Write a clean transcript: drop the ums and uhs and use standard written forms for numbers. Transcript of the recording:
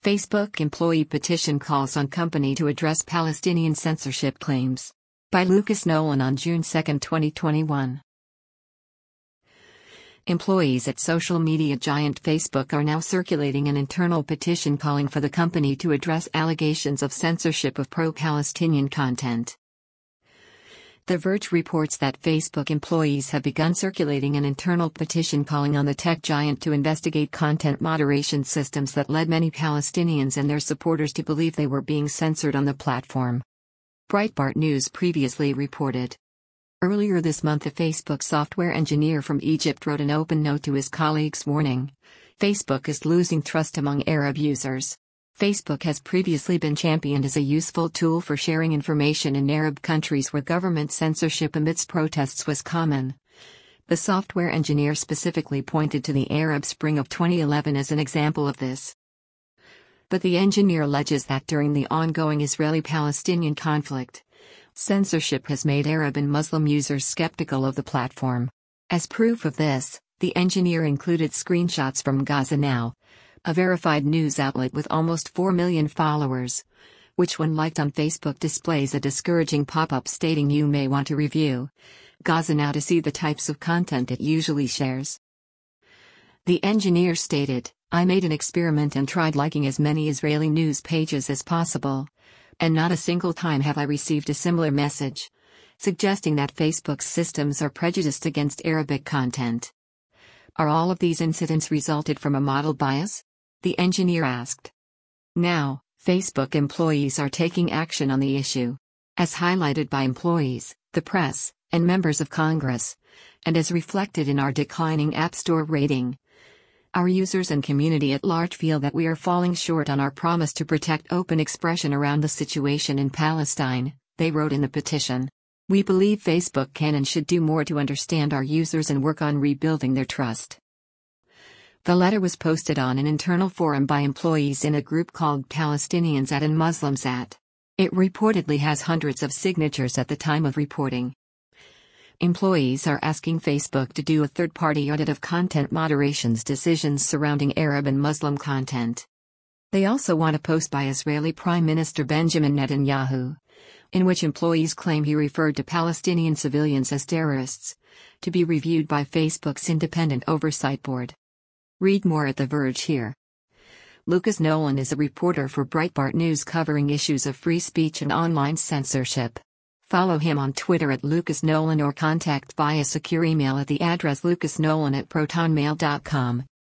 Facebook employee petition calls on company to address Palestinian censorship claims. By Lucas Nolan on June 2, 2021. Employees at social media giant Facebook are now circulating an internal petition calling for the company to address allegations of censorship of pro-Palestinian content. The Verge reports that Facebook employees have begun circulating an internal petition calling on the tech giant to investigate content moderation systems that led many Palestinians and their supporters to believe they were being censored on the platform. Breitbart News previously reported. Earlier this month, a Facebook software engineer from Egypt wrote an open note to his colleagues warning, Facebook is losing trust among Arab users. Facebook has previously been championed as a useful tool for sharing information in Arab countries where government censorship amidst protests was common. The software engineer specifically pointed to the Arab Spring of 2011 as an example of this. But the engineer alleges that during the ongoing Israeli-Palestinian conflict, censorship has made Arab and Muslim users skeptical of the platform. As proof of this, the engineer included screenshots from Gaza Now, a verified news outlet with almost 4 million followers, which when liked on Facebook displays a discouraging pop-up stating you may want to review Gaza Now to see the types of content it usually shares. The engineer stated, I made an experiment and tried liking as many Israeli news pages as possible, and not a single time have I received a similar message, suggesting that Facebook's systems are prejudiced against Arabic content. Are all of these incidents resulted from a model bias? The engineer asked. Now, Facebook employees are taking action on the issue. As highlighted by employees, the press, and members of Congress, and as reflected in our declining App Store rating, our users and community at large feel that we are falling short on our promise to protect open expression around the situation in Palestine, they wrote in the petition. We believe Facebook can and should do more to understand our users and work on rebuilding their trust. The letter was posted on an internal forum by employees in a group called Palestinians at and Muslims at. It reportedly has hundreds of signatures at the time of reporting. Employees are asking Facebook to do a third-party audit of content moderation's decisions surrounding Arab and Muslim content. They also want a post by Israeli Prime Minister Benjamin Netanyahu, in which employees claim he referred to Palestinian civilians as terrorists, to be reviewed by Facebook's independent oversight board. Read more at The Verge here. Lucas Nolan is a reporter for Breitbart News covering issues of free speech and online censorship. Follow him on Twitter at Lucas Nolan or contact via secure email at the address lucasnolan@protonmail.com.